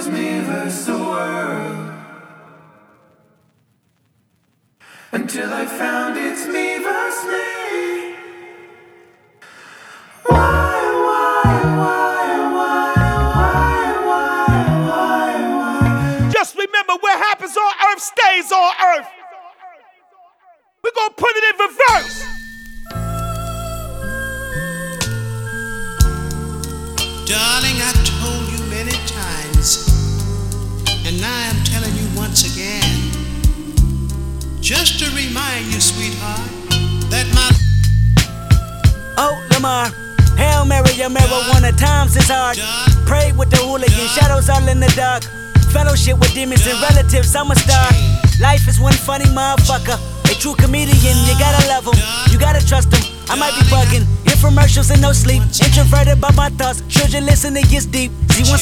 was me versus the world. Until I found it's me versus me. Just remember, what happens on earth stays on earth. We're gonna put it in reverse. Darling, I told you many times, and now I'm telling you once again, just to remind you, sweetheart, that my... Oh, Lamar, Hail Mary, your marijuana times is hard. Pray with the hooligan, shadows all in the dark. Fellowship with demons and relatives, I'm a star. Life is one funny motherfucker. A true comedian, you gotta love him, you gotta trust him. I might be bugging, infomercials and no sleep. Introverted by my thoughts, children listen, it gets deep. See, once